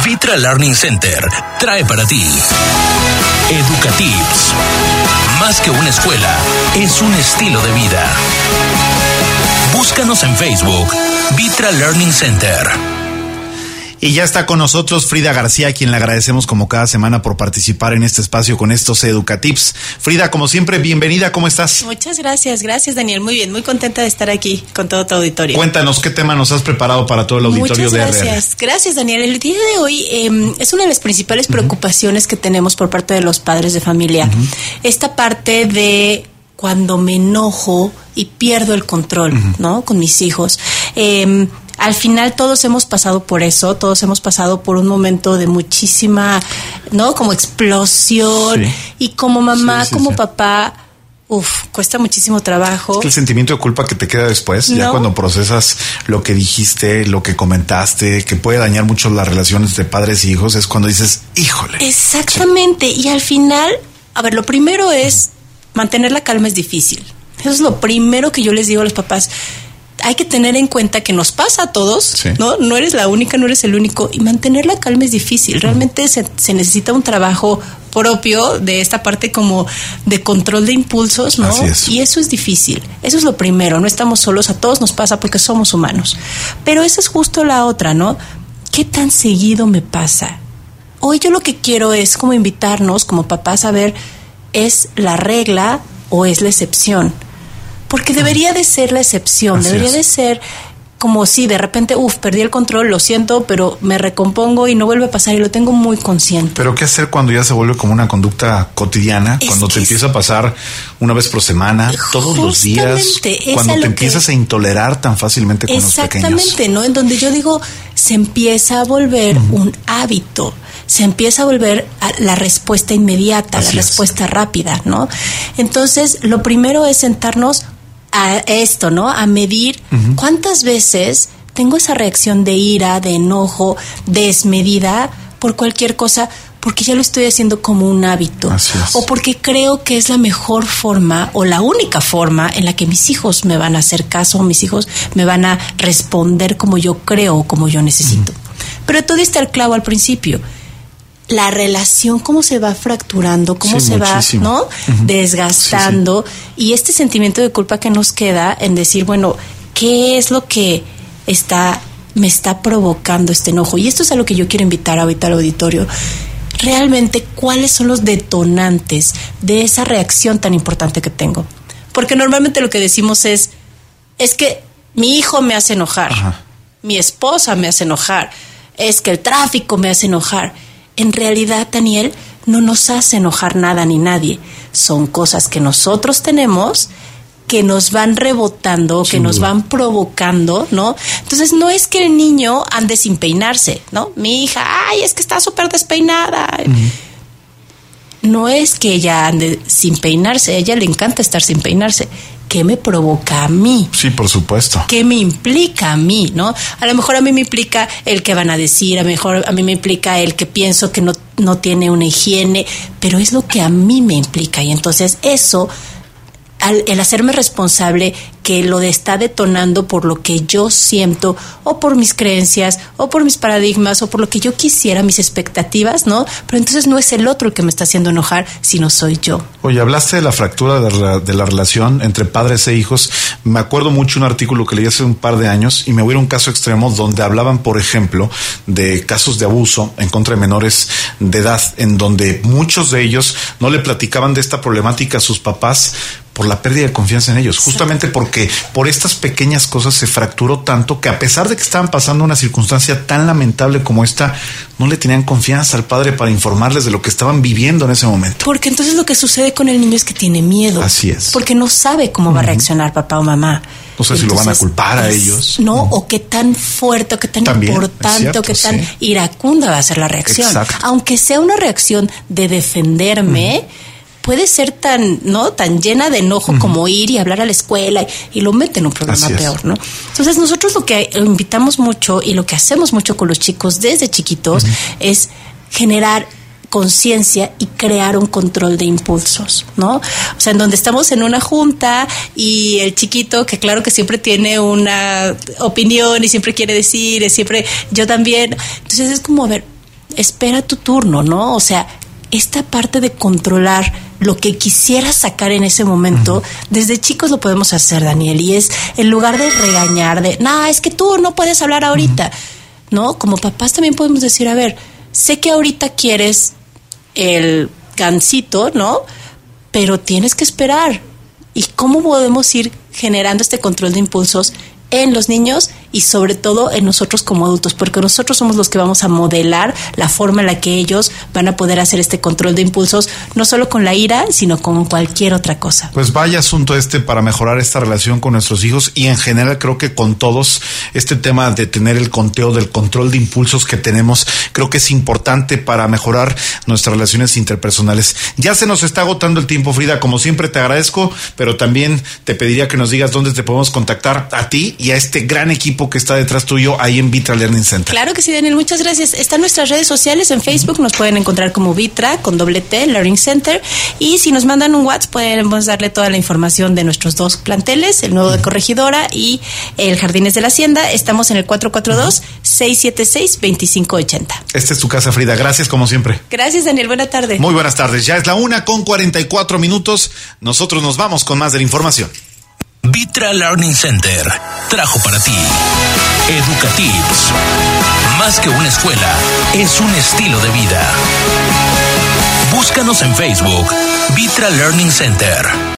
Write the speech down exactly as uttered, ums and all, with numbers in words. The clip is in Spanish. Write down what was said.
Vitra Learning Center trae para ti Educatips. Más que una escuela, es un estilo de vida. Búscanos en Facebook, Vitra Learning Center. Y ya está con nosotros Frida García, a quien le agradecemos como cada semana por participar en este espacio con estos Educatips. Frida, como siempre, bienvenida, ¿cómo estás? Muchas gracias, gracias Daniel, muy bien, muy contenta de estar aquí con todo tu auditorio. Cuéntanos, ¿qué tema nos has preparado para todo el auditorio Muchas de gracias. R R? Gracias Daniel, el día de hoy eh, es una de las principales preocupaciones uh-huh. que tenemos por parte de los padres de familia. Uh-huh. Esta parte de cuando me enojo y pierdo el control, uh-huh. ¿no? Con mis hijos. Eh, Al final todos hemos pasado por eso, todos hemos pasado por un momento de muchísima, ¿no? Como explosión. Sí. Y como mamá, sí, sí, como sí. papá, uf, cuesta muchísimo trabajo. Es que el sentimiento de culpa que te queda después, ¿no? Ya cuando procesas lo que dijiste, lo que comentaste, que puede dañar mucho las relaciones de padres y hijos, es cuando dices, híjole. Exactamente. Sí. Y al final, a ver, lo primero es mantener la calma es difícil. Eso es lo primero que yo les digo a los papás. Hay que tener en cuenta que nos pasa a todos, sí. ¿no? No eres la única, no eres el único. Y mantener la calma es difícil. Realmente se, se necesita un trabajo propio de esta parte como de control de impulsos, ¿no? Así es. Y eso es difícil. Eso es lo primero. No estamos solos, a todos nos pasa porque somos humanos. Pero esa es justo la otra, ¿no? ¿Qué tan seguido me pasa? Hoy yo lo que quiero es como invitarnos como papás a ver, ¿es la regla o es la excepción? Porque debería de ser la excepción, Así debería es. de ser como si de repente, uff, perdí el control, lo siento, pero me recompongo y no vuelve a pasar y lo tengo muy consciente. Pero ¿qué hacer cuando ya se vuelve como una conducta cotidiana? Es cuando te empieza a pasar una vez por semana, todos los días, cuando te empiezas que... a intolerar tan fácilmente con los pequeños. Exactamente, ¿no? En donde yo digo, se empieza a volver uh-huh. un hábito. Se empieza a volver a la respuesta inmediata, Así la es. respuesta rápida, ¿no? Entonces, lo primero es sentarnos a esto, ¿no? A medir uh-huh. cuántas veces tengo esa reacción de ira, de enojo, desmedida por cualquier cosa, porque ya lo estoy haciendo como un hábito. Así es. O porque creo que es la mejor forma o la única forma en la que mis hijos me van a hacer caso, o mis hijos me van a responder como yo creo o como yo necesito. Uh-huh. Pero tú diste el clavo al principio. La relación, cómo se va fracturando, cómo sí, se muchísimo. va, ¿no? Uh-huh. Desgastando. Sí, sí. Y este sentimiento de culpa que nos queda en decir, bueno, ¿qué es lo que está, me está provocando este enojo? Y esto es a lo que yo quiero invitar ahorita al auditorio. Realmente, ¿cuáles son los detonantes de esa reacción tan importante que tengo? Porque normalmente lo que decimos es, es que mi hijo me hace enojar, uh-huh. mi esposa me hace enojar, es que el tráfico me hace enojar. En realidad, Daniel, no nos hace enojar nada ni nadie. Son cosas que nosotros tenemos que nos van rebotando, Sin que duda. nos van provocando, ¿no? Entonces, no es que el niño ande sin peinarse, ¿no? Mi hija, ay, es que está súper despeinada. Uh-huh. No es que ella ande sin peinarse, a ella le encanta estar sin peinarse. ¿Qué me provoca a mí? Sí, por supuesto. ¿Qué me implica a mí, no? A lo mejor a mí me implica el que van a decir, a lo mejor a mí me implica el que pienso que no, no tiene una higiene, pero es lo que a mí me implica. Y entonces eso, al, el hacerme responsable que lo está detonando por lo que yo siento, o por mis creencias, o por mis paradigmas, o por lo que yo quisiera, mis expectativas, ¿no? Pero entonces no es el otro el que me está haciendo enojar, sino soy yo. Oye, hablaste de la fractura de la, de la relación entre padres e hijos. Me acuerdo mucho un artículo que leí hace un par de años y me voy a un caso extremo donde hablaban, por ejemplo, de casos de abuso en contra de menores de edad, en donde muchos de ellos no le platicaban de esta problemática a sus papás por la pérdida de confianza en ellos, justamente porque por estas pequeñas cosas se fracturó tanto que a pesar de que estaban pasando una circunstancia tan lamentable como esta, no le tenían confianza al padre para informarles de lo que estaban viviendo en ese momento. Porque entonces lo que sucede con el niño es que tiene miedo. Así es. Porque no sabe cómo uh-huh. va a reaccionar papá o mamá. No sé entonces, si lo van a culpar a ellos. No, uh-huh. o qué tan fuerte, o qué tan También, importante, cierto, o qué tan sí. iracunda va a ser la reacción. Exacto. Aunque sea una reacción de defenderme, uh-huh. puede ser tan, ¿no? tan llena de enojo uh-huh. como ir y hablar a la escuela y, y lo mete en un problema Así peor, es. ¿no? Entonces nosotros lo que invitamos mucho y lo que hacemos mucho con los chicos desde chiquitos uh-huh. es generar conciencia y crear un control de impulsos, ¿no? O sea, en donde estamos en una junta y el chiquito, que claro que siempre tiene una opinión y siempre quiere decir, es siempre yo también. Entonces es como, a ver, espera tu turno, ¿no? O sea, esta parte de controlar lo que quisieras sacar en ese momento, uh-huh. desde chicos lo podemos hacer, Daniel, y es en lugar de regañar, de, no, es que tú no puedes hablar ahorita, uh-huh. ¿no? Como papás también podemos decir, a ver, sé que ahorita quieres el gansito, ¿no? Pero tienes que esperar. ¿Y cómo podemos ir generando este control de impulsos en los niños y sobre todo en nosotros como adultos? Porque nosotros somos los que vamos a modelar la forma en la que ellos van a poder hacer este control de impulsos, no solo con la ira, sino con cualquier otra cosa. Pues vaya asunto este para mejorar esta relación con nuestros hijos y en general creo que con todos, este tema de tener el conteo del control de impulsos que tenemos, creo que es importante para mejorar nuestras relaciones interpersonales. Ya se nos está agotando el tiempo, Frida, como siempre te agradezco, pero también te pediría que nos digas dónde te podemos contactar a ti y a este gran equipo que está detrás tuyo ahí en Vitra Learning Center. Claro que sí, Daniel, muchas gracias. Están nuestras redes sociales, en Facebook nos pueden encontrar como Vitra con doble T Learning Center, y si nos mandan un WhatsApp podemos darle toda la información de nuestros dos planteles, el nuevo de Corregidora y el Jardines de la Hacienda. Estamos en el cuatro cuatro dos, seis siete seis, dos cinco ocho cero. Esta es tu casa, Frida. Gracias como siempre. Gracias, Daniel. Buena tarde. Muy buenas tardes. Ya es la una con cuarenta y cuatro minutos. Nosotros nos vamos con más de la información. Vitra Learning Center trajo para ti Educatips. Más que una escuela, es un estilo de vida. Búscanos en Facebook, Vitra Learning Center.